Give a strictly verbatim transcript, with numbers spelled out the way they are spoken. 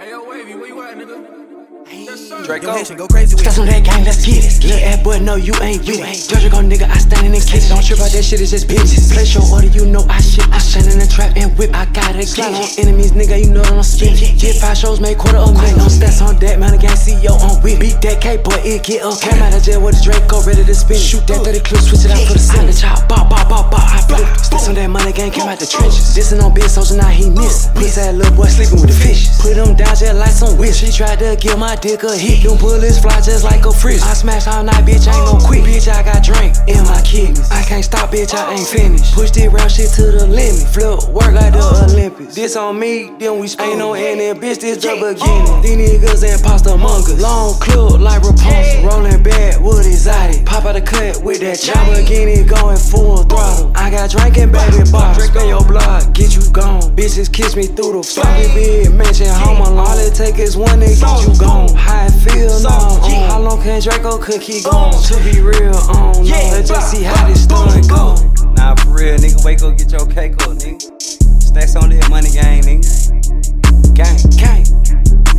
Hey, yo, Wavy, where you at, nigga? Draco, go crazy with Stacks on that gang, let's get it. Lil' ass boy, no, you ain't with it. Georgia go nigga, I stand in the kitchen. Don't trip out that shit, it's just bitches. Place your order, you know I shit. I stand in the trap and whip, I gotta slide on enemies, nigga, you know that I'm spin. Get five shows, make quarter of a million. No stats on that, man, I gang C E O on whip. Beat that K, boy, it get up. Came out of jail with a Draco, ready to spin. Shoot that thirty clip, switch it out for the center. I the chop, bop, bop, bop, bop, I flip. Stacks on that money gang, came out the trenches. Dissing on bitch, soldier, now he missing. Pussy that little boy sleeping with the fishes. Put him down just like some witch. She tried to give my dick a hit. Them bullets fly just like a fridge. I smash all night, bitch, I ain't no quit. Bitch, I got drink in my kidneys. I can't stop, bitch, I ain't finished. Push this round shit to the limit. Flip, work like the Olympics. This on me, then we ain't no ending. Bitch, this the beginning. These niggas imposter mongers. Long clip like Rapunzel. Rolling bad, wood exotic. Pop out the cut with that Lamborghini going full throttle. I got drinking, baby, box. Spin your block, get you gone. Bitches kiss me through the floppy big mansion, home alone. All it take is one to get you gone. How it feel now? On how long can Draco could keep going? To be real, on no. Let's just see how this story go. Nah, for real, nigga, wake up, get your cake up, nigga. Stacks on that money gang, nigga. Gang, gang.